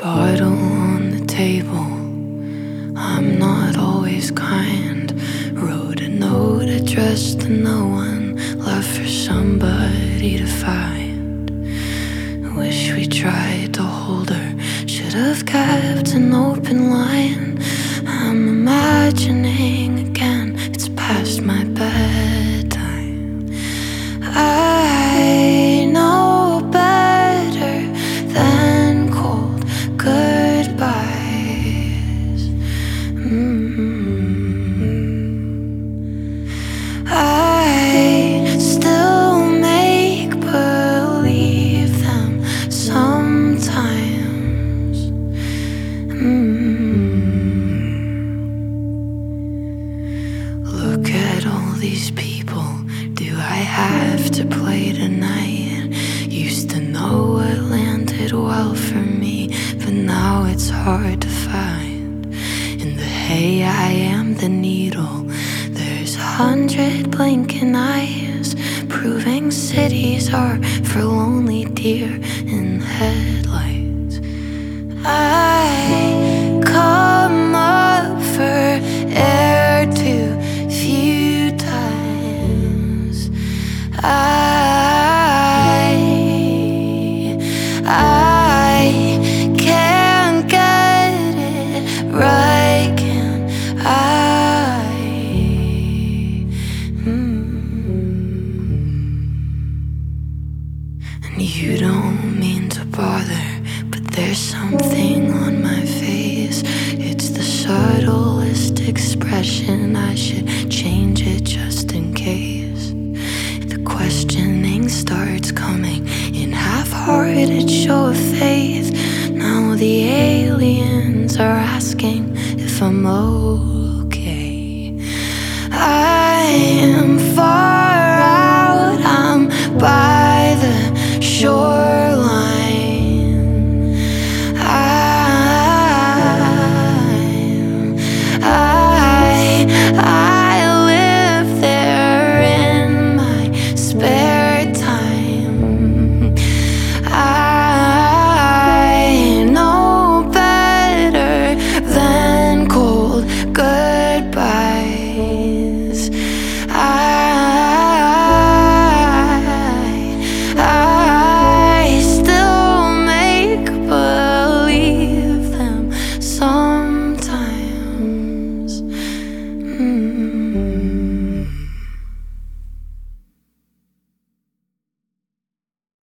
bottle on the table. I'm not always kind. Wrote a note addressed to no one, left for somebody to find. Wish we tried to hold her, should have kept an open line. I'm imagining again, it's past my bedtime. I know better than cold goodbyes. I still make believe them sometimes. Look at all these people. Do I have to play tonight? Used to know what landed well for me, but now it's hard to find. In the hay I am the needle. There's 100 blinking eyes, proving cities are for lonely deer in headlights. I come up for air too few times. I can't get it right, can I? And you don't mean to bother, but there's something on my face. It's the subtlest expression. I should change it just in case. The questioning starts coming in half-hearted show of faith. Now the aliens are asking if I'm okay. I am far